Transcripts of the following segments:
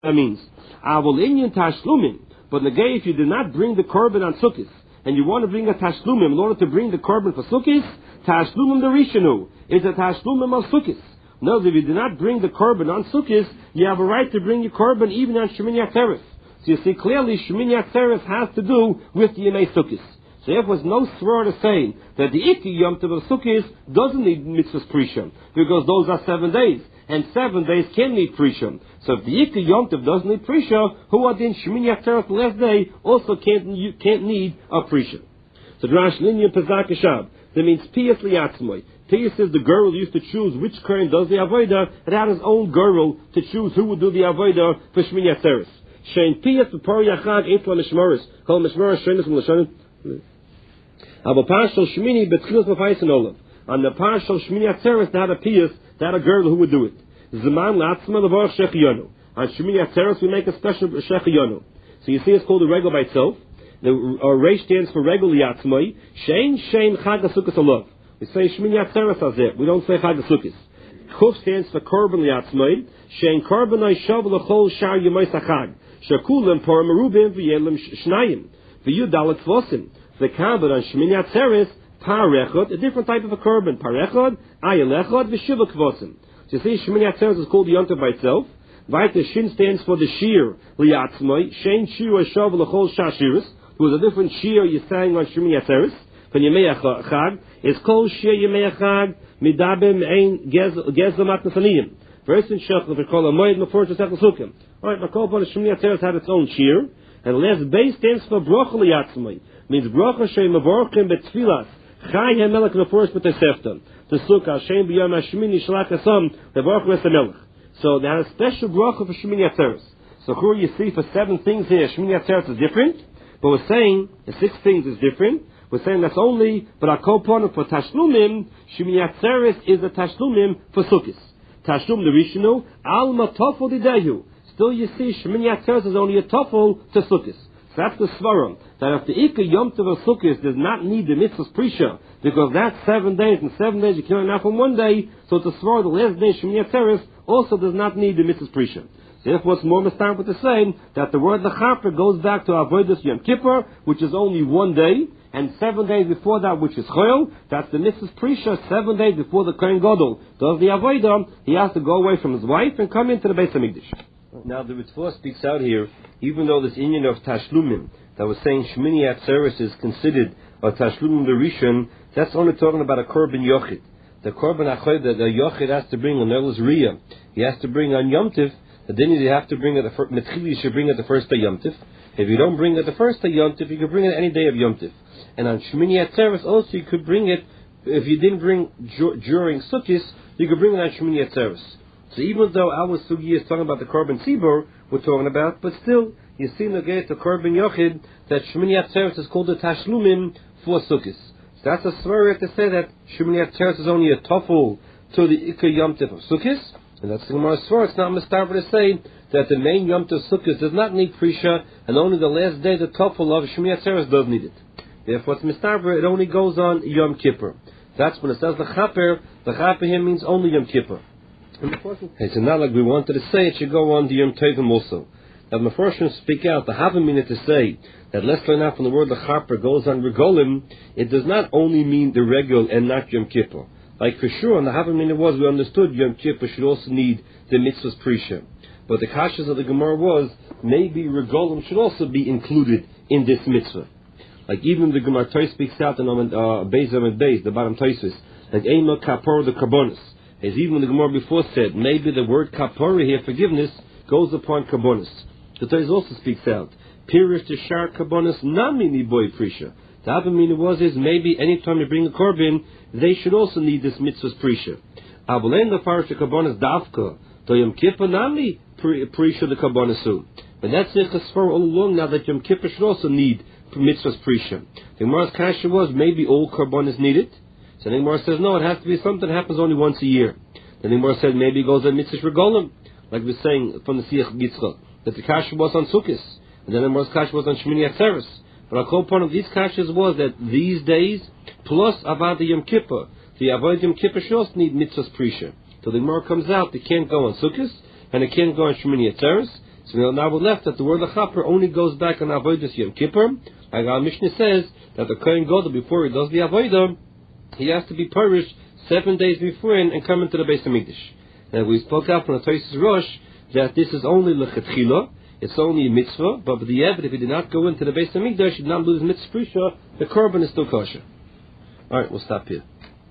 that means. Avol inyan tashlumim. But negay, if you did not bring the korban on Sukkot, and you want to bring a tashlumim in order to bring the korban for Sukkot, tashlumim the rishonu is a tashlumim of Sukkot. No, if you do not bring the korban on Sukkot, you have a right to bring your korban even on Shemini Atzeres. So you see clearly Shemini Atzeres has to do with the Yemei Sukkot. So there was no svara to say that the Ikki Yom Tov of Sukkot doesn't need mitzvahs prisha, because those are 7 days, and 7 days can need prisha. So if the Ikki Yom Tov doesn't need prisha, who are in Shemini Atzeres the last day also can't need a prisha. So Drash Linya Pezak Shab, that means Piyas Liatzmoy. Piyas is the girl used to choose which Kohen does the Avodah, and had his own girl to choose who would do the Avodah for Shemini Atzeres. Shein Piyas B'Par Yachad Eitla Mishmaris, Kol Mishmaris Shenis M'Lashanim. Aber Parshal Shmini Betchilas Mefayis and Olav. On the Parshal Shmini Atzeres, they had a Piyas, they had a girl who would do it. Zaman Latzma Levar Shechiyonu. On Shmini Atzeres, we make a special Shechiyonu. So you see it's called a regal by itself. The Reish stands for regal Yatzmai. Shein Chag HaSukkos Olav. We say Shmini Atzeres Azeh. We don't say Chag HaSukkos. Kuf stands for Korban Yatzmai. Shein Korban Aishav L'chol Shar Yemais HaChag. Shakulim Por Merubim V'yelim Shnayim. V'yudalet Vosim. The Kabbalah on Shemini Atzeres, Parechot, a different type of a korban. Parechot, Ayelechot, V'Shiva Kvosim. So you see, Shemini Atzeres is called the Yom Tov by itself. The Shin stands for the Shir, Liatzmai. Shein Shir Hashav L'chol Shashiris. There was a different Shir you sang on Shemini Atzeres. From Yemei Chag, is called Shir Yemei Chag, Midabim Ein Gezlamat Nefaniyim. First in Shech, we call a Moed Mefor Shesech L'Sukim. Alright, the Korban Shemini Atzeres had its own Shir. And the last base stands for Brocha Liatzmai. Means Brocha Shem Mavorchim Betfilas Chai HaMelech Meforish B'Tesefta the Sukkah Shem B'Yom HaShemini Shalach Hasam Levorch Ves HaMelech. So they had a special Brocha for Shemini Atzeres. So here you see for 7 things here Shemini Atzeres is different, but we're saying the 6 things is different. We're saying that's only but a kopon for Tashlumim. Shemini Atzeres is a Tashlumim for Sukkos. Tashlum the Rishonu Alma Tofel Didehu. Still you see Shemini Atzeres is only a Tofel to Sukkos. So that's the svarim, that if the Ikka Yom Tov of Sukkot does not need the mitzvahs prisha, because that's 7 days, and 7 days you can only have on one day, so it's a svar, the last day, Shemini Atzeres, also does not need the mitzvahs prisha. So therefore it's more mistar with the same, that the word Lechaper goes back to Avodas Yom Kippur, which is only 1 day, and 7 days before that, which is Chol, that's the mitzvahs prisha, 7 days before the Kohen Gadol does the Avodah, he has to go away from his wife and come into the Beis HaMikdash. Now the Ritva speaks out here, even though this union of Tashlumim, that was saying Shemini Atzeres is considered a Tashlumim Rishon, that's only talking about a Korban Yochid. The Korban Achoid that the Yochid has to bring on Elis Riyah, he has to bring on Yom Tiv, and then you have to bring it, you should bring it the first day Yom Tiv. If you don't bring it the first day Yom Tiv, you can bring it any day of Yom Tiv. And on Shemini Atzeres also you could bring it, if you didn't bring during Sukkot, you could bring it on Shemini Atzeres. So even though our sugi is talking about the Korban Tzibur, we're talking about, but still, you see in the Korban Yochid, that Shemini Atzeres is called the Tashlumim for Sukkos. So that's a swear to say that Shemini Atzeres is only a tofel to the Ikka Yom Tov of Sukkos, and that's the Gemara swear. It's not mistaken to say that the main Yom Tov Sukkos does not need Prisha, and only the last day the tofel of Shemini Atzeres does need it. Therefore, it's mistaken, it only goes on Yom Kippur. That's when it says the Chaper here means only Yom Kippur. Okay, so now, like we wanted to say, it should go on the Yom Tovim also. Now, the Mefarshim speak out, the Havamina to say that let's learn out from the word Lechaper goes on Regolim, it does not only mean the Regul and not Yom Kippur. Like for sure, on the Havamina was, we understood Yom Kippur should also need the mitzvahs prisha. But the Kashas of the Gemara was, maybe Regolim should also be included in this mitzvah. Like even the Gemara Toy speaks out in Beis Amid Beis, the bottom Toysus, like Eino Kapor the Karbonis. As even the Gemara before said, maybe the word kapora here, forgiveness, goes upon karbonis. The Torah also speaks out. Pirish to shar karbonis namini boy prisha. The other meaning is maybe anytime you bring a korban, they should also need this mitzvah's prisha. Abolen the parish to karbonis davka, to Yom Kippur nami prisha the karbonasu. But that's it for all along now that Yom Kippur should also need mitzvah's prisha. The Gemara's kasha was maybe all karbonis need it. So the Gemara says, no, it has to be something that happens only once a year. Then the Gemara said, maybe it goes on Mitzvah Regolim, like we're saying from the Siach Yitzchak, that the kasha was on Sukkot, and then the Gemara's kasha was on Shemini Atzeres. But a whole point of these kashas was that these days, plus Avad Yom Kippur, the Avad Yom Kippur should also need Mitzvah's Prisha. So the Gemara comes out, they can't go on Sukkot, and it can't go on Shemini Atzeres, So now we're left that the word lechaper only goes back on avodas Yom Kippur. Like our Mishnah says that the Kohen Gadol, before he does the avodah, he has to be perished 7 days before and come into the Beis Hamikdash. And we spoke out from the Tosfos Rosh that this is only lechatchila, it's only a mitzvah, but the Eved, if he did not go into the Beis Hamikdash, he did not lose mitzvah prisha, the korban is still kosher. Alright, we'll stop here.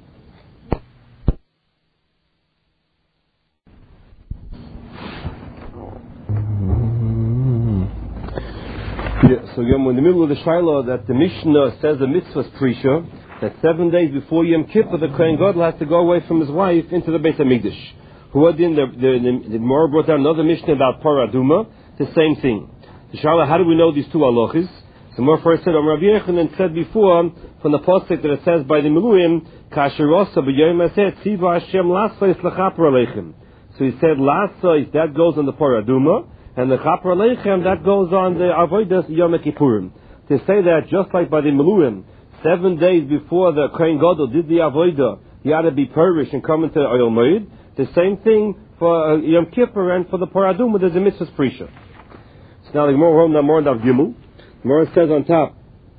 Yeah, so we're in the middle of the Shiloh that the Mishnah says the mitzvah prisha, that 7 days before Yom Kippur, the Kohen Gadol has to go away from his wife into the Beis Hamikdash. Who then the Gemara brought down another Mishnah about paraduma, the same thing. The Shiloh, how do we know these two halachas? The Gemara first said, Rabbi Yochanan said before from the pasuk that it says by the Miluim, Kasherosa b'yom aseh tziva Hashem lasais lechaper aleichem. So he said lasais, that goes on the paraduma, and the chaper aleichem, that goes on the avodas Yom Kippurim. To say that just like by the Miluim, 7 days before the Kohen Gadol did the avodah, he had to be perished and come into Oyel Moed. The same thing for Yom Kippur and for the paraduma, there's a mitzvah prisha. So now the Gemara wrote more than Gimel. The Gemara says on top.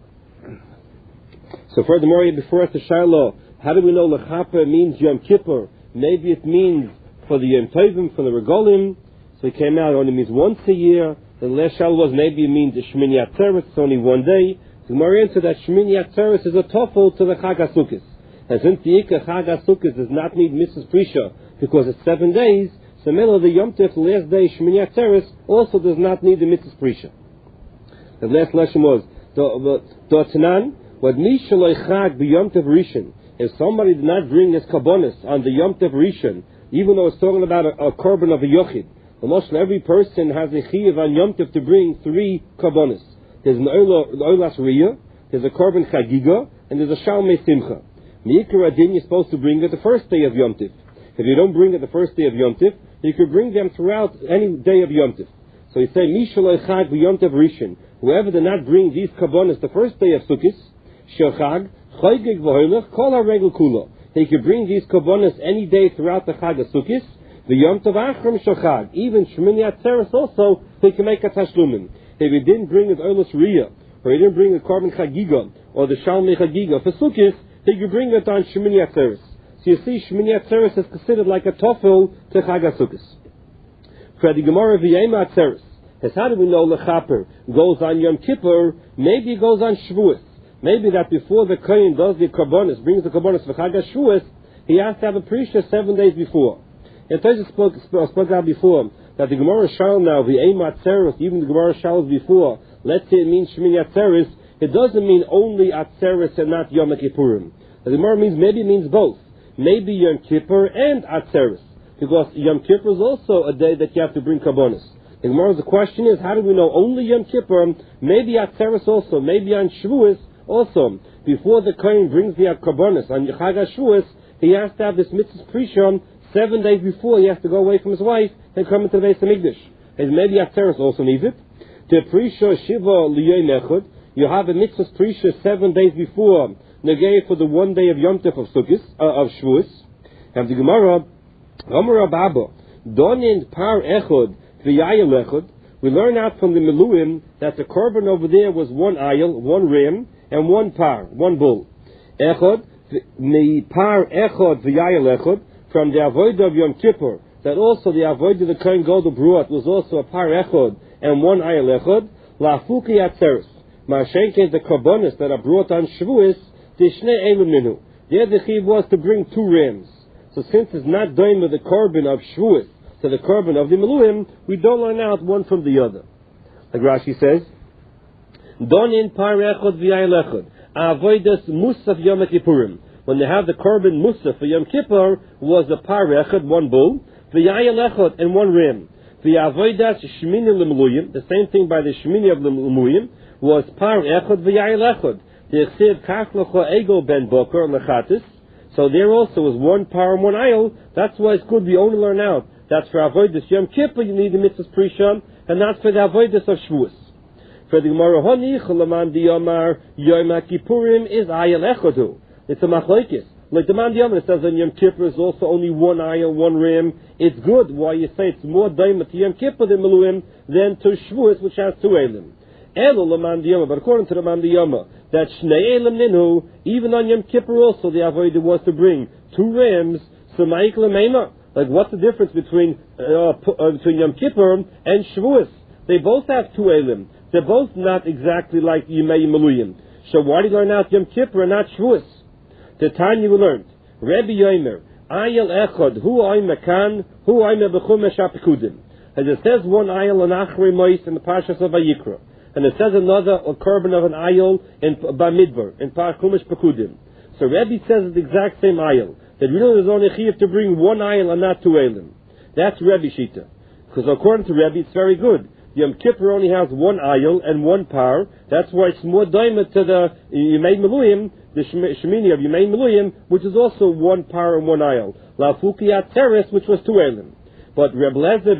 So furthermore, before us the Shiloh, how do we know lechaper means Yom Kippur? Maybe it means for the Yom Tovim, for the Regolim. So it came out, it only means once a year. The last Shiloh was maybe it means Shmini Atzeres, it's only 1 day. The Gemara answered that Shmini Atzeres is a tofel to the Chag HaSukkos. And since the Ikar Chag HaSukkos does not need mitzvah prisha because it's 7 days, so Melo the Yom Tov, the last day Shmini Atzeres, also does not need the mitzvah prisha. The last lesson was Tanan, what Mishaloi Chag b'Yom Tov Rishon. If somebody did not bring his kabbonis on the Yom Tov Rishon, even though it's talking about a korban of a yochid, almost every person has a chiyuv on Yom Tov to bring 3 kabbonis. There's an Olas Riyah, there's a korban chagiga, and there's a Shalmei Simcha. Me'ikar Adin, you're supposed to bring it the first day of Yom Tov. If you don't bring it the first day of Yom Tov, you could bring them throughout any day of Yom Tov. So he said, Mishaloi Chag b'Yom Tov Rishon. Whoever did not bring these kabbonis the first day of Sukkot, Shechag, Choygeg v'Hoylech, Kol HaRegel Kula. They could bring these kabbonis any day throughout the Chag of Sukkot, the Yom Tov Achram Shechag. Even Shmini Atzeres also, they can make a tashlumin. If he didn't bring his Olas Riyah, or he didn't bring the korban chagiga, or the Shalmei Chagiga for Sukkot, he could bring it on Shmini Atzeres. So you see, Shmini Atzeres is considered like a tofel to Chag HaSukkos. For the Gemara V'yema Atzeres, as how do we know lechaper goes on Yom Kippur? Maybe it goes on Shavuos. Maybe that before the Kohen does the karbonis, brings the karbonis for Chag HaShavuos, he has to have a prisha 7 days before. And Tosfos spoke out before that the Gemara Shal now V'yema Atzeres, even the Gemara Shal before, let's say it means Shmini Atzeres, it doesn't mean only Atzeres and not Yom Kippurim. The Gemara means maybe it means both. Maybe Yom Kippur and Atzeres. Because Yom Kippur is also a day that you have to bring karbonis. The Gemara's question is, how do we know only Yom Kippur, maybe Atzeres also, maybe on Shavuos also. Before the Kohen brings the karbonis on Chag HaShavuos, he has to have this mitzvah prisha 7 days before he has to go away from his wife and come into the Beis Hamikdash. And maybe Atzeres also needs it. The prisha Shiva L'Yom Echad, you have a mitzvah prisha 7 days before Negei for the 1 day of Yom Tov of Sukkot, of Shavuos. And the Gemara, Amar Abba, Donin Par Echad V'Yayel Echad. We learn out from the Miluim that the korban over there was 1 ayil, 1 ram, and 1 par, 1 bull. Echad, Mi Par Echad V'Yayel Echad, from the avodah of Yom Kippur, that also the avodah of the Kohen Gadol brought was also a par echad and 1 ayil echad. La'afuki Atzeres. Ma'ashenke the karbonis that are brought on Shavuos, the Shnei Elim Minu. There the chiv was to bring 2 rams. So since it's not done with the korban of Shavuos to the korban of the Miluim, we don't learn out one from the other. Like Rashi says, Donin par echad v'yayil echad. Avodas Musaf Yom Kippurim. When they have the korban Musaf for Yom Kippur, was the par echad, 1 bull, v'yayil echad, and 1 ram. V'avodas Shmini L'Miluyim, the same thing by the Shmini of L'Miluyim, was par echad v'yayil echad. The Chsiv Kach L'cho Ego Ben Boker L'chatis. So there also was 1 par and 1 ayil. That's why it's good we only learn out. That's for avodas Yom Kippur you need the mitzvah prisha, and not for the avodas of Shavuos. For the Gemara Honi Cholaman Diyamar Yom Kippurim is ayil echadu. It's a machlokes. Like the man Yom, it says on Yom Kippur is also only one ayil, one ram. It's good. Why you say it's more daima to Yom Kippur than Meluim than to Shavuos, which has two elim. Elo leman diyama, but according to the man diyama, that shnei elim ninu, even on Yom Kippur also the avodah was to bring two rams. So ma'ik lemeima, like what's the difference between Yom Kippur and Shavuos? They both have two elim. They're both not exactly like Yemei Meluyim. So why do you learn out Yom Kippur and not Shavuos? The time you learned, Rabbi Yomer, Ayel Echad, Hu Ayme Kan, Hu Ayme B'chumesh HaPekudim. As it says one ayel on Achrei Mois in the Parshas of Vayikra, and it says another a korban of an ayel in Bamidbar in Chumash Pekudim. So Rabbi says it's the exact same ayel. That really there's only chiyuv to bring one ayel and not two elim. That's Rabbi Shita. Because according to Rabbi, it's very good. Yom Kippur only has one ayel and one par. That's why it's more daima to the Yemei Meluyim, the Shemini of Yemei Meluyim, which is also one par and one ayel. La Fukiyat Teres, which was two elim. But Reb Lezer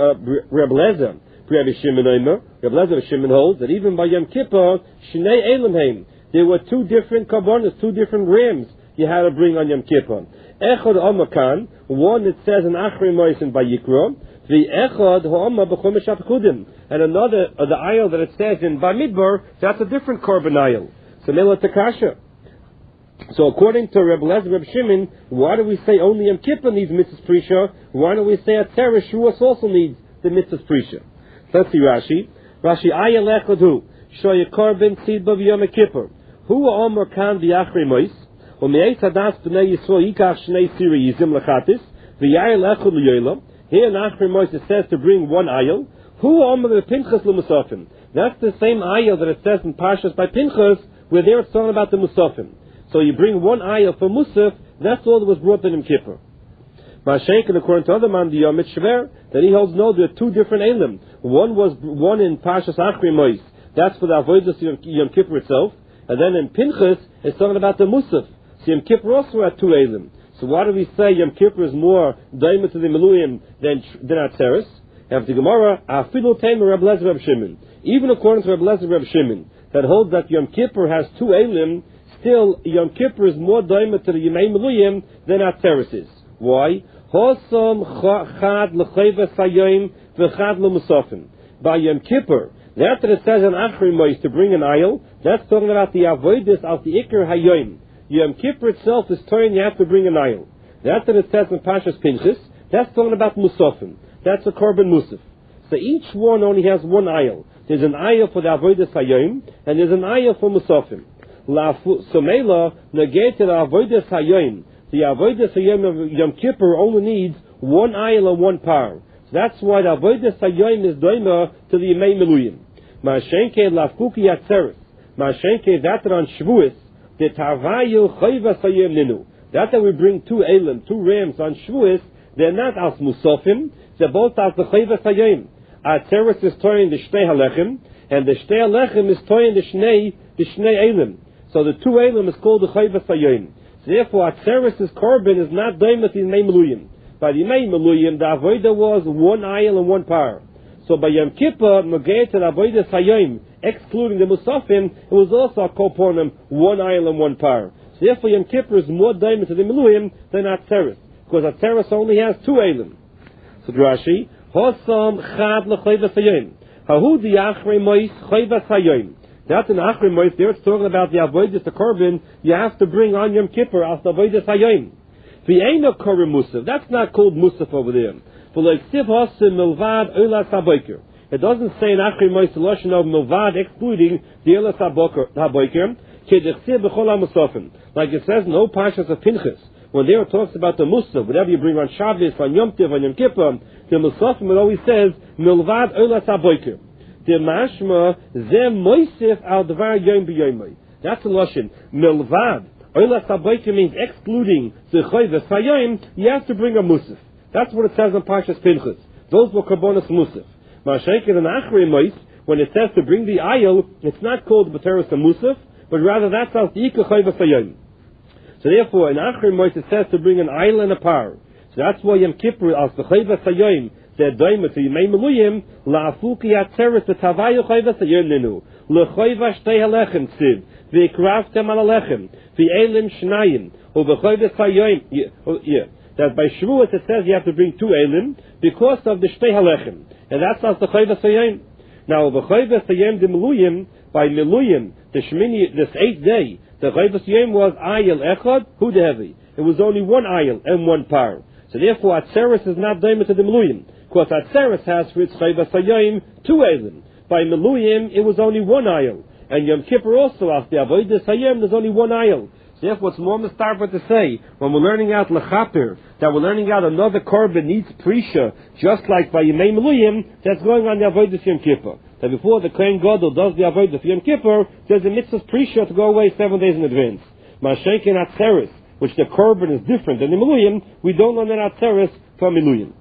Shimon holds that even by Yom Kippur, Shnei Elim Heim, there were two different karbonos, two different rams you had to bring on Yom Kippur. Echad Amakan, one that says in Achrei Mois in Vayikra, the Echad Ha'amah B'chumesh HaPekudim, and another, the ayel that it says in Bamidbar, that's a different korban ayel. So Mela Takasha. So according to Reb Lezer, Reb Shimon, why do we say only Yom Kippur needs mitzvah prisha? Why don't we say Atzeres Shavuos also needs the mitzvah prisha? Let's see Rashi. Rashi ayel echad hu shoy korban tzid b'Yom Yom Kippur hu Omer kan v'Achrei Mois u'me'et hadas b'nei Yisrael yikach shnei siri yizim lechatis v'yayel echad l'yolam. Here in Achrei Mois it says to bring one ayel. Hu Omer v'Pinchas l'musafim. That's the same ayel that it says in Parshas by Pinchas, where there it's talking about the musafim. So you bring one ayah for Musaf, that's all that was brought in Yom Kippur. Mashenkin, according to other man, the Yom Shver, that he holds no, there are two different elim. One in Parshas Achrei Mois, that's for the avodas Yom Kippur itself, and then in Pinchas, it's talking about the Musaf. So Yom Kippur also had two elim. So why do we say Yom Kippur is more daima to the Meluyim than Atzeres? After the Gemara, Afilu Tamer Reb Lezer Reb Shimon. Even according to Reb Lezer Reb Shimon, that holds that Yom Kippur has two elim, still, Yom Kippur is more daima to the Yemei Meluyim than Atzeres is. Why? Chad l'chayvas hayoim v'chad l'musafim. By Yom Kippur, that it says in Achrei Mois to bring an ayel, that's talking about the avodas of the Iker hayoim. Yom Kippur itself is telling you have to bring an ayel. That's what it says in Parshas Pinchas. That's talking about musafim. That's a korban musaf. So each one only has one ayel. There's an ayel for the avodas hayoim, and there's an ayel for musafim. So Mela negated avodas hayoim. The avodas hayoim of Yom Kippur only needs one ayel and one par. So that's why the avodas hayoim is doima to the Yemei Meluyim. Ma'ashenke lafuki atzeres. Ma'ashenke that on Shavuos the tavayu chayvas hayoim ninu. That we bring two elim, two rams on Shavuos, they're not as musafim. They're both as the chayvas hayoim. Atzeres is toying the shnei halechem, and the shnei halechem is toying the shnei elim. So the two elim is called the chayvas hayoim. So therefore, Atzeres' korban is not daima to Yemei Meluyim. By the Yemei Meluyim, the avodah was one ayel and one par. So by Yom Kippur, Megayet and avodas hayoim, excluding the musafim, it was also a koponim, one ayel and one par. So therefore, Yom Kippur is more daima to the Meluyim than Atzeres, because Atzeres only has two elim. So Rashi, Hosam chad l'chayvas hayoim. Hahu di Achrei Mois chayvas hayoim. That's in Achrei Mois. There it's talking about the avodas, the korban you have to bring on Yom Kippur as the avodas hayoim. The Eino korban musaf. That's not called musaf over there. For like siv hasim milvad olas haboker. It doesn't say in Achrei Mois the lashon of milvad excluding the olas haboker. Kedechsiv b'chol hamusafim. Like it says in all parshas of Pinchas, when there it talks about the musaf, whatever you bring on Shabbos, on Yom Tov, on Yom Kippur, the musafim it always says milvad olas haboker. The mashma zem moisif al dvar yom b'yoymay. That's a lashon. Milvad olas haboker means excluding the chayvas hayoim. You have to bring a musaf. That's what it says in Parshas Pinchas. Those were karbonos musaf. Mashenkin and Achrei Mois, when it says to bring the ayel, it's not called b'teres a musaf, but rather that's as the ikar chayvas hayoim. So therefore, in Achrei Mois it says to bring an ayel and a par. So that's why Yom Kippur as the chayvas hayoim. They're daima to Yemei Meluyim, la'afuki atzeres the tavayu chayvas hayoim nenu, l'chayva shtei halechem tziv, v'ikravtem al halechem, v'elim shnayim, That by Shavuot it says you have to bring 2 elim because of the Shtei Halechem. And that's not the Chayvas Hayom. Now, the Chayvas Hayom de Meluyim, by Meluyim, this 8th day, the Chayvas Hayom was Ayel Echad, Hudehevi. It was only 1 Ayel and 1 Par. So therefore, Atzeres is not daimah to the Meluyim. Because Atzeres has for its Chayvas Hayom 2 elim. By Meluyim, it was only 1 Ayel. And Yom Kippur also, after Avodas Hayom, there's only 1 Ayel. Therefore, it's more mistarva to say, when we're learning out Lechaper, that we're learning out another korban needs Prisha, just like by Yemei Meluyim, that's going on the Avodah Yom Kippur. That before the Kohen Gadol does the Avodah Yom Kippur, there's a mitzvah Prisha to go away 7 days in advance. Mashayk and Atzeres, which the korban is different than the Meluyim, we don't learn that Atzeres from Meluyim.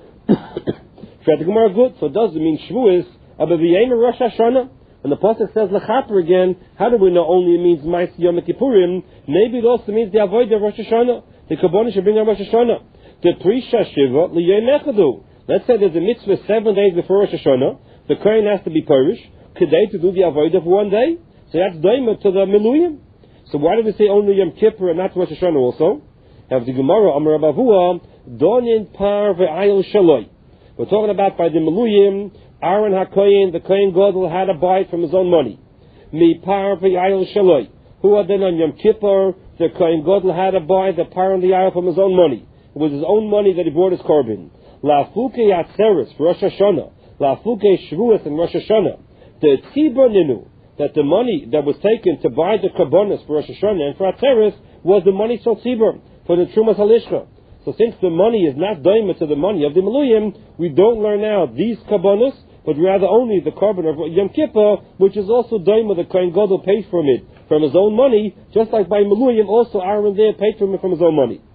Fred the Gemara good, so does it mean Shavuos, aber v'yem Rosh Hashanah? When the Pasuk says Lechaper again, how do we know only it means Mais Yom Kippurim? Maybe it also means the Avodah of Rosh Hashanah. The Kabbalah should bring on Rosh Hashanah. The Prisha Shiva L'Yom Echadu. Let's say there's a mitzvah 7 days before Rosh Hashanah. The Kohen has to be Parish. Kedei to do the Avodah for 1 day. So that's Daima to the Meluyim. So why do we say only Yom Kippur and not Rosh Hashanah also? Have the Gemara Amar Abavua Donin Par Ve'ayil Shaloi. We're talking about by the Meluyim. Aaron HaKoyin, the Kohen Gadol, had to buy it from his own money. Mi par v'ayil shaloi. Who are then on Yom Kippur, the Kohen Gadol had to buy the par and the ayil from his own money. It was his own money that he brought his korban. La'fuke Atzeres for Rosh Hashanah. La'fuke Shavuos and Rosh Hashanah. The tzibur ninu, that the money that was taken to buy the karbonos for Rosh Hashanah and for Atzeres was the money sold tzibur, for the Trumas Halishcha. So since the money is not daimah to the money of the Meluyim, we don't learn out these karbonos, but rather only the korban of Yom Kippur, which is also daimah, the Kohen Gadol paid from it, from his own money, just like by Meluyim, also Aaron there paid from it from his own money.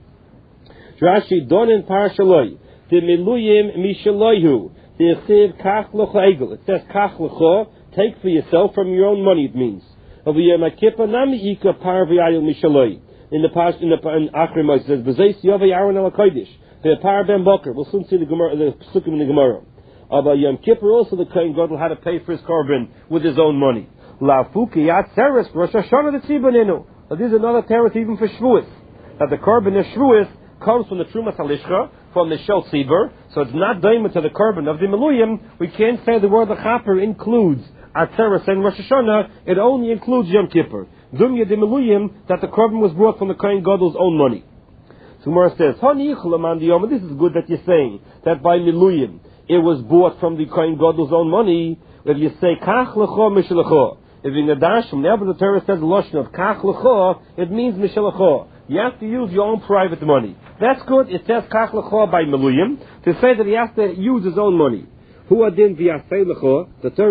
Rashi, Donin Parashaloi, the Meluyim Mishaloihu, the Yechsiv Kach L'cha Egel. It says Kach L'cha, take for yourself from your own money, it means. Of Yom Kippur, Nami Ika Par V'ayil Mishaloi. In Achrim, it says, B'zeis Yovei Aaron El HaKodesh, the Par Ben Boker. We'll soon see the Gemara, the Psukim in the Gemara. About Yom Kippur also the Kohen Gadol had to pay for his korban with his own money. La'fuki Atzeres Rosh Hashanah the Tzibonenu. Now this is another teretz even for Shavuos. That the korban of Shavuos comes from the Trumas Halishcha, from the Shel Tzibur, so it's not daimah to the korban of the Meluyim. We can't say the word Lechaper includes Atzeres and Rosh Hashanah. It only includes Yom Kippur. Dumya de Meluyim, that the korban was brought from the Kohen Gadol's own money. So Gemara says, this is good that you're saying that by Meluyim it was bought from the Kohen Gadol's own money. If you say Kach L'cha Mishlecha, if in the dash from the Torah says the lashon of Kach L'cha, it means Mishlecha. You have to use your own private money. That's good. It says Kach L'cha by Meluyim to say that he has to use his own money. Who adin v'yasei l'cha? The Torah